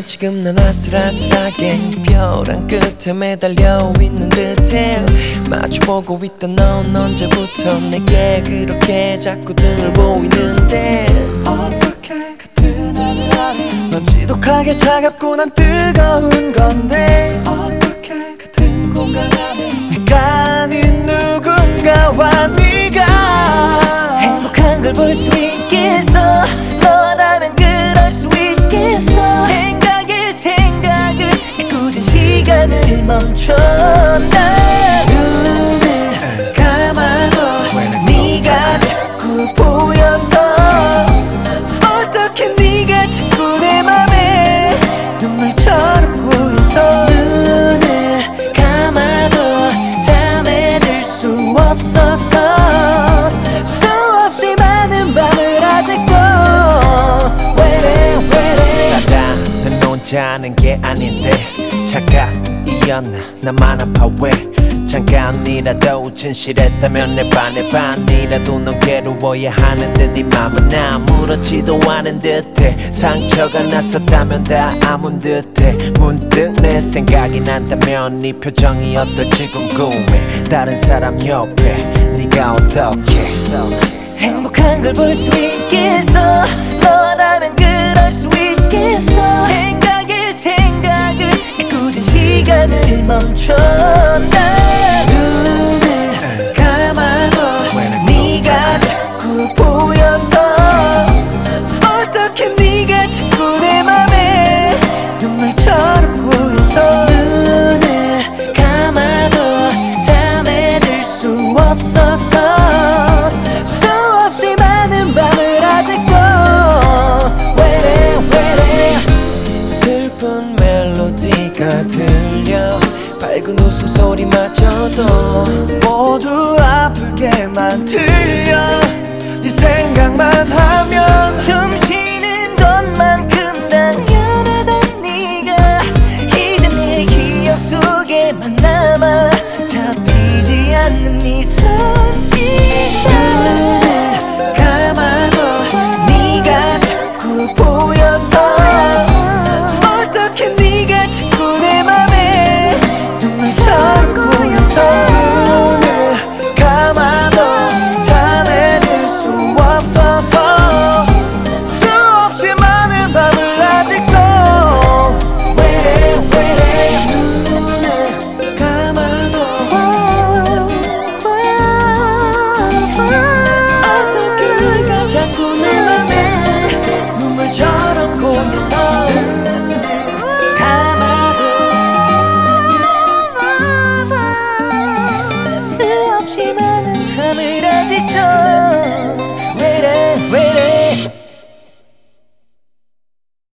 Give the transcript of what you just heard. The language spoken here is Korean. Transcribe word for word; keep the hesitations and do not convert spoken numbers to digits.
지금 난 아슬아슬하게 벼랑 끝에 매달려 있는 듯해. 마주보고 있던 넌 언제부터 내게 그렇게 자꾸 등을 보이는데 어떻게 같은 하늘 아래 넌 지독하게 차갑고 난 뜨거운 건데 어떻게 같은 공간 안에 내가 아닌 누군가와 네가 행복한 걸 볼 수 있겠어. 너라면 그럴 수 있겠어. 생각에 생각을 꾸준 시간을 멈춰. 난 눈을 감아도 네가 자꾸 보여서 어떻게 네가 자꾸 내 맘에 눈물처럼 고여서 눈을 감아도 잠에 들 수 없어서 수없이 많은 밤을 아직도 왜래 왜래. 사랑은 혼자 하는 게 아닌데 착각이었나 나만 아파 왜. 잠깐이라도 진실했다면 내 반의 반이라도 넌 괴로워야 하는데 네 맘은 아무렇지도 않은 듯해. 상처가 났었다면 다 아문 듯해. 문득 내 생각이 난다면 네 표정이 어떨지 궁금해. 다른 사람 옆에 네가 어떻게 행복한 걸 볼 수 있겠어. 너라면 그럴 수 있겠어. 생각에 생각을 꾸준 시간을 멈춰. 난 눈을 감아도 네가 자꾸 보여서 어떻게 네가 자꾸 내 맘에 눈물처럼 고여서 눈을 감아도 잠에 들 수 없어서 수없이 많은 밤을 아직도 왜래 왜래. 슬픈 멜로디가 들려 밝은 웃음소리마저도 모두 아프게만 들려 네 생각만 하면 숨 쉬는 것만큼 당연하단 네가 이제 내 기억 속에만 남아. 잡히지 않는 네 손길에 눈을 감아도 네가 자꾸 보여서 어떻게 네가 자꾸 내 맘에 눈물처럼 고여서 눈을 감아도 잠에 들 수 없어서 수없이 많은 밤을 아직도 왜래 왜래. 눈을 감아도 어떻게 네가 자꾸 내 맘에 눈물처럼 고여서 감아도 수없이 많은 밤을 아직도 왜래 왜래.